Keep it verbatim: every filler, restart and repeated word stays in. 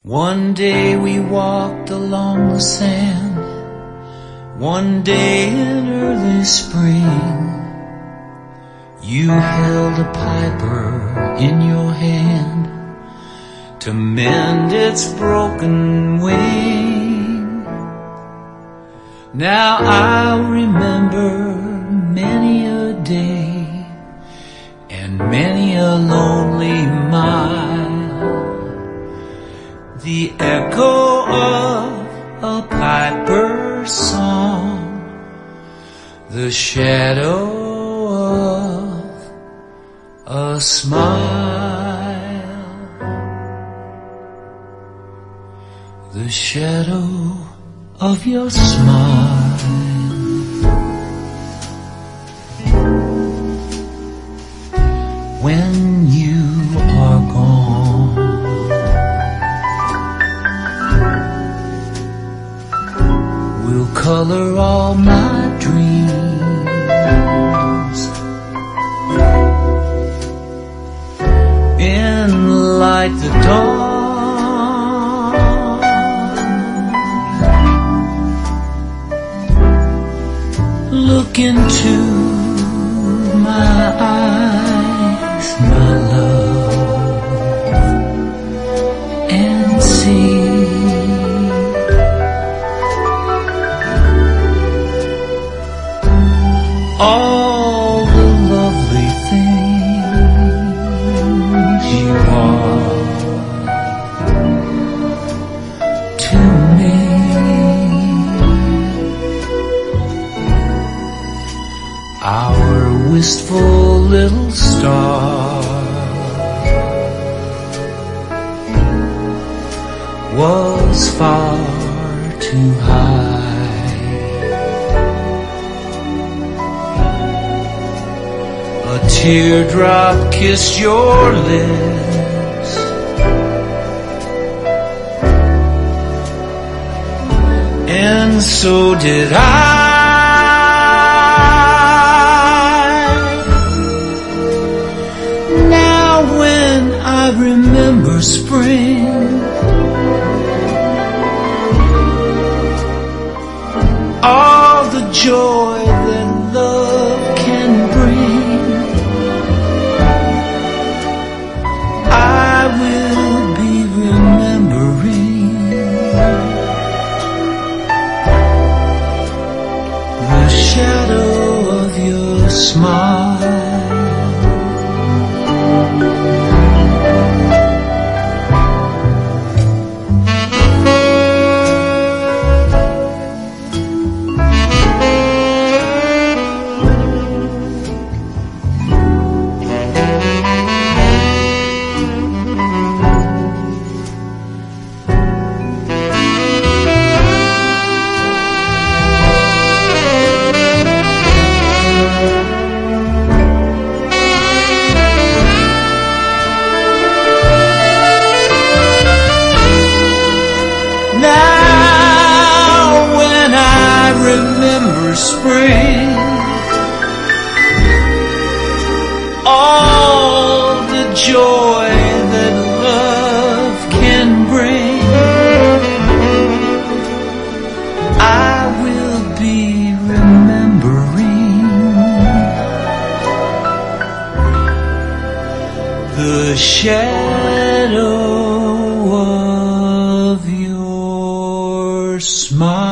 One day we walked along the sand, one day in early spring. You held a piper in your hand to mend its broken wing. Now I'll remember many a day and many a lonely mile, the echo of a piper's song, the shadow of a smile, the shadow of your smile. When you are gone, will color all my dreams in like the dawn. Look into my eyes, my love, and see all the lovely things you are to me. Our wistful little star was far too high. A teardrop kissed your lips, and so did I. Now when I remember spring, all the joy that love can bring, I will be remembering the shadow of your smile. Remember spring, all the joy that love can bring, I will be remembering the shadow of your smile.